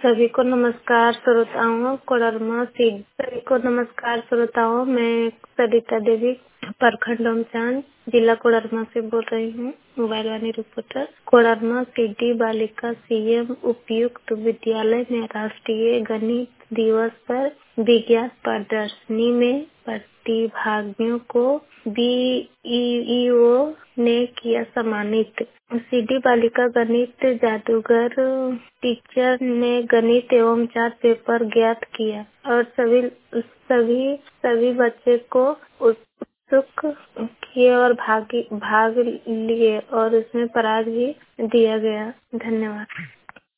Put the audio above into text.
सभी को नमस्कार श्रोताओं। मैं सरिता देवी प्रखंड ओमचांद जिला कोडरमा से बोल रही हूँ, mobile Vaani reporter. Koderma city बालिका सीएम उपयुक्त विद्यालय में राष्ट्रीय गणित दिवस पर विज्ञान प्रदर्शनी में प्रतिभागियों को बीईओ ने किया सम्मानित। सिटी बालिका गणित जादूगर टीचर ने गणित एवं चार्ट पेपर ज्ञात किया और सभी बच्चे को उत्सुक किए और भाग लिए और उसमें प्राइज भी दिया गया। धन्यवाद।